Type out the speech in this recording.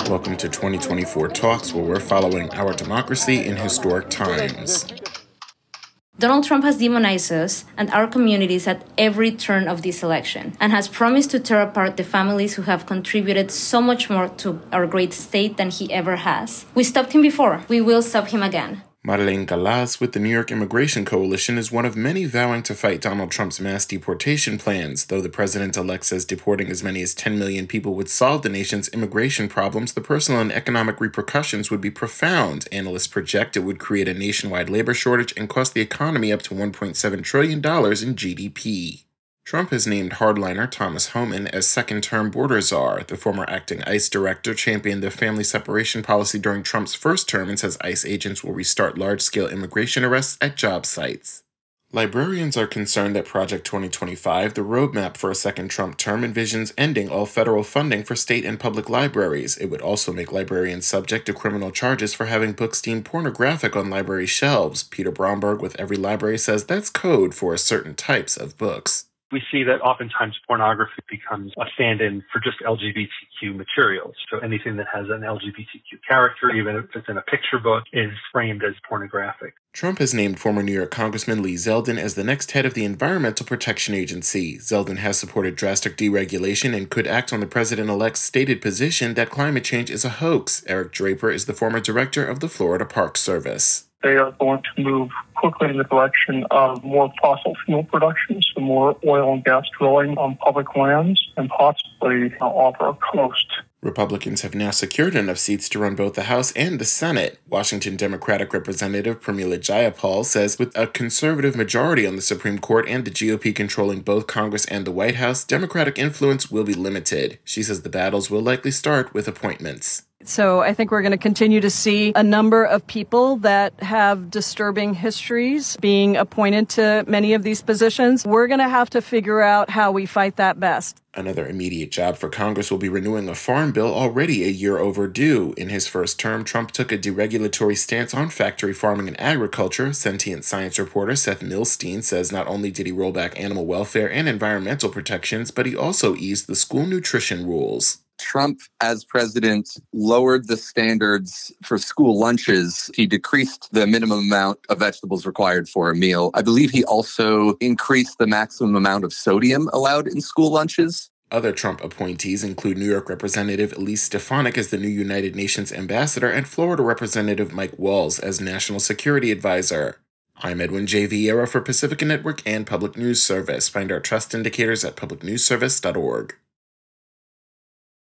Welcome to 2024 Talks, where we're following our democracy in historic times. Donald Trump has demonized us and our communities at every turn of this election and has promised to tear apart the families who have contributed so much more to our great state than he ever has. We stopped him before. We will stop him again. Madeleine Galaz with the New York Immigration Coalition is one of many vowing to fight Donald Trump's mass deportation plans. Though the president-elect says deporting as many as 10 million people would solve the nation's immigration problems, the personal and economic repercussions would be profound. Analysts project it would create a nationwide labor shortage and cost the economy up to $1.7 trillion in GDP. Trump has named hardliner Thomas Homan as second-term border czar. The former acting ICE director championed the family separation policy during Trump's first term and says ICE agents will restart large-scale immigration arrests at job sites. Librarians are concerned that Project 2025, the roadmap for a second Trump term, envisions ending all federal funding for state and public libraries. It would also make librarians subject to criminal charges for having books deemed pornographic on library shelves. Peter Bromberg with Every Library says that's code for certain types of books. We see that oftentimes pornography becomes a stand-in for just LGBTQ materials. So anything that has an LGBTQ character, even if it's in a picture book, is framed as pornographic. Trump has named former New York Congressman Lee Zeldin as the next head of the Environmental Protection Agency. Zeldin has supported drastic deregulation and could act on the president-elect's stated position that climate change is a hoax. Eric Draper is the former director of the Florida Park Service. They are going to move quickly in the direction of more fossil fuel production, so more oil and gas drilling on public lands, and possibly offer a coast. Republicans have now secured enough seats to run both the House and the Senate. Washington Democratic Representative Pramila Jayapal says with a conservative majority on the Supreme Court and the GOP controlling both Congress and the White House, Democratic influence will be limited. She says the battles will likely start with appointments. So I think we're going to continue to see a number of people that have disturbing histories being appointed to many of these positions. We're going to have to figure out how we fight that best. Another immediate job for Congress will be renewing a farm bill already a year overdue. In his first term, Trump took a deregulatory stance on factory farming and agriculture. Sentient Science reporter Seth Milstein says not only did he roll back animal welfare and environmental protections, but he also eased the school nutrition rules. Trump, as president, lowered the standards for school lunches. He decreased the minimum amount of vegetables required for a meal. I believe he also increased the maximum amount of sodium allowed in school lunches. Other Trump appointees include New York Representative Elise Stefanik as the new United Nations ambassador and Florida Representative Mike Walls as National Security Advisor. I'm Edwin J. Vieira for Pacifica Network and Public News Service. Find our trust indicators at publicnewsservice.org.